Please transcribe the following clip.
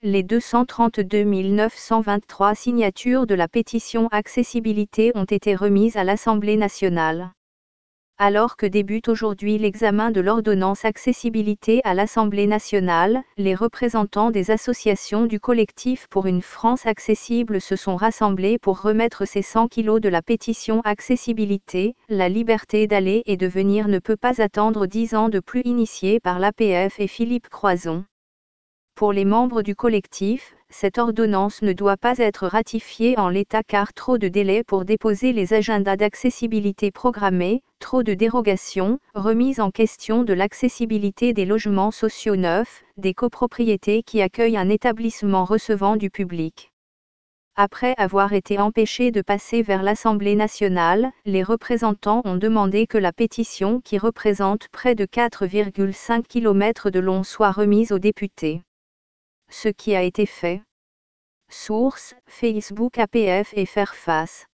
les 232 923 signatures de la pétition Accessibilité ont été remises à l'Assemblée nationale. Alors que débute aujourd'hui l'examen de l'ordonnance accessibilité à l'Assemblée nationale, les représentants des associations du collectif pour une France accessible se sont rassemblés pour remettre ces 100 kilos de la pétition accessibilité. La liberté d'aller et de venir ne peut pas attendre 10 ans de plus, initiée par l'APF et Philippe Croizon. Pour les membres du collectif, cette ordonnance ne doit pas être ratifiée en l'état car trop de délais pour déposer les agendas d'accessibilité programmés, trop de dérogations, remise en question de l'accessibilité des logements sociaux neufs, des copropriétés qui accueillent un établissement recevant du public. Après avoir été empêchés de passer vers l'Assemblée nationale, les représentants ont demandé que la pétition qui représente près de 4,5 km de long soit remise aux députés. Ce qui a été fait. Source, Facebook APF et Fairface.